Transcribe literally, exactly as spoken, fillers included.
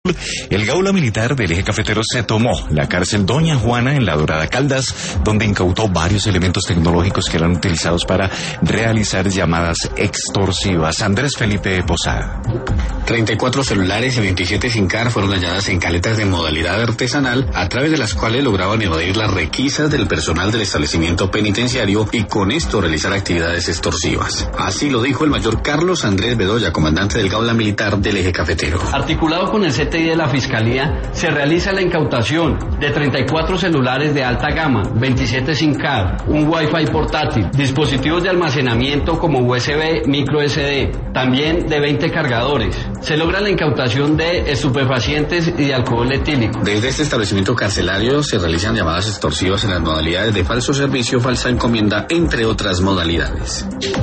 El Gaula Militar del Eje Cafetero se tomó la cárcel Doña Juana en La Dorada Caldas, donde incautó varios elementos tecnológicos que eran utilizados para realizar llamadas extorsivas. Andrés Felipe Posada. treinta y cuatro celulares y veintisiete SIM card fueron halladas en caletas de modalidad artesanal, a través de las cuales lograban evadir las requisas del personal del establecimiento penitenciario y con esto realizar actividades extorsivas. Así lo dijo el mayor Carlos Andrés Bedoya, comandante del Gaula Militar del Eje Cafetero. Articulado con el C T I de la Fiscalía, se realiza la incautación de treinta y cuatro celulares de alta gama, veintisiete SIM card, un Wi-Fi portátil, dispositivos de almacenamiento como U S B, micro S D, también de veinte cargadores. Se logra la incautación de estupefacientes y de alcohol etílico. Desde este establecimiento carcelario se realizan llamadas extorsivas en las modalidades de falso servicio, falsa encomienda, entre otras modalidades.